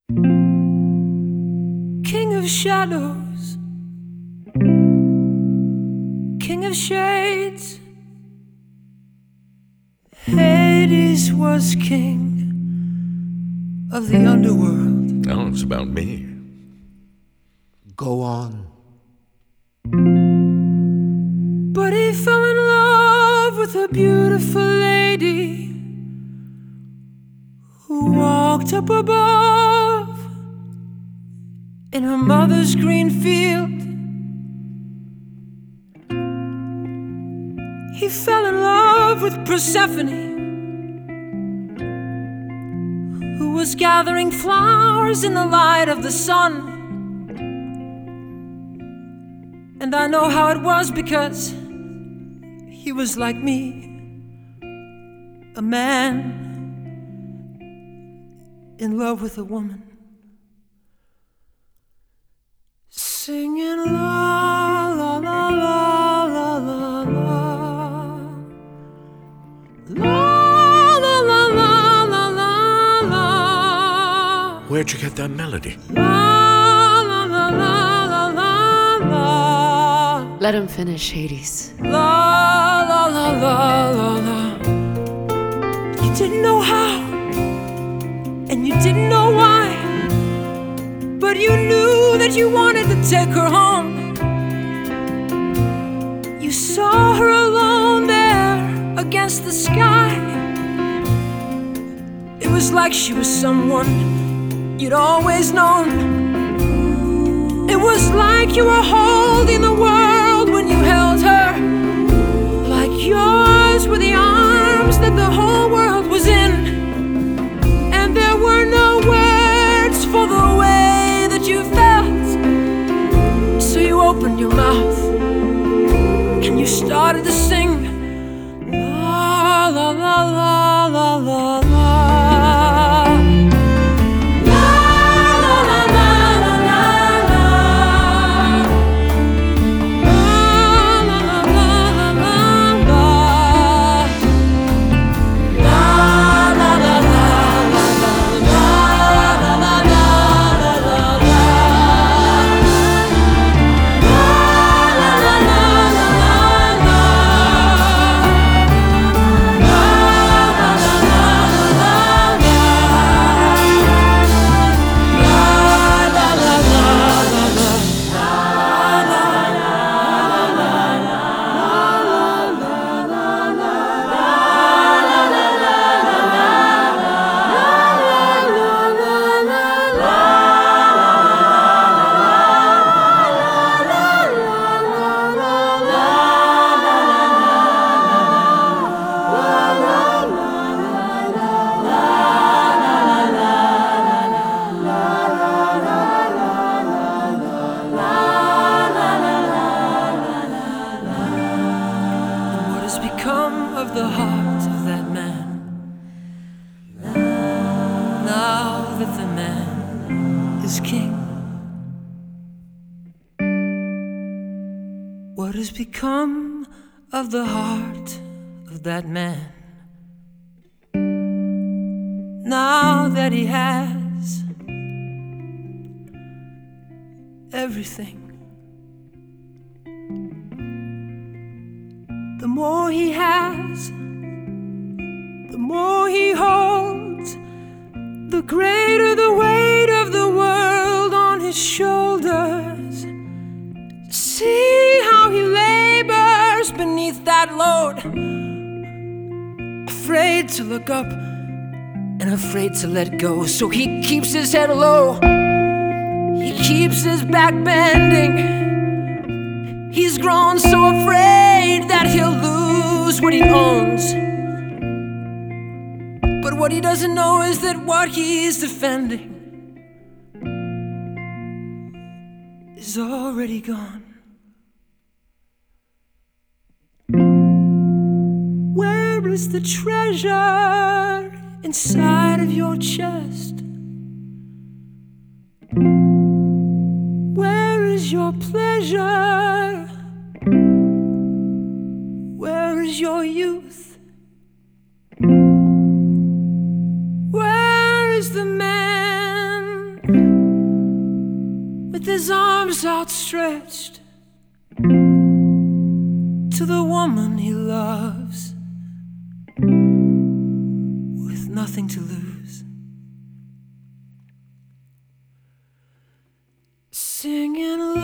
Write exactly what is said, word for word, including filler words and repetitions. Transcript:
King of shadows, king of shades, Hades was king of the underworld. Oh, it's about me. Go on. But he fell in love with a beautiful lady who walked up above in her mother's green field. He fell in love with Persephone, who was gathering flowers in the light of the sun. And I know how it was because he was like me, a man in love with a woman, singing la la la la la la la la la la la la la la. Where'd you get that melody? La la la la la la la. Let him finish, Hades. La la la la la la. You didn't know how, and you didn't know why, but you knew that you wanted to take her home. You saw her alone there against the sky. It was like she was someone you'd always known. It was like you were holding the world when you held her, like yours were the arms that the whole world was in. And there were no words for the way that you felt, so you opened your mouth and you started to sing la la la la la la la. Of the heart of that man, now that the man is king. What has become of the heart of that man, now that he has everything? The more he has, the more he holds, the greater the weight of the world on his shoulders. See how he labors beneath that load, afraid to look up and afraid to let go. So he keeps his head low, he keeps his back bending. He's grown so afraid that he'll lose what he owns. But what he doesn't know is that what he's defending is already gone. Where is the treasure inside of your chest? Where is your pleasure? Where is your youth? Where is the man with his arms outstretched to the woman he loves, with nothing to lose. Singing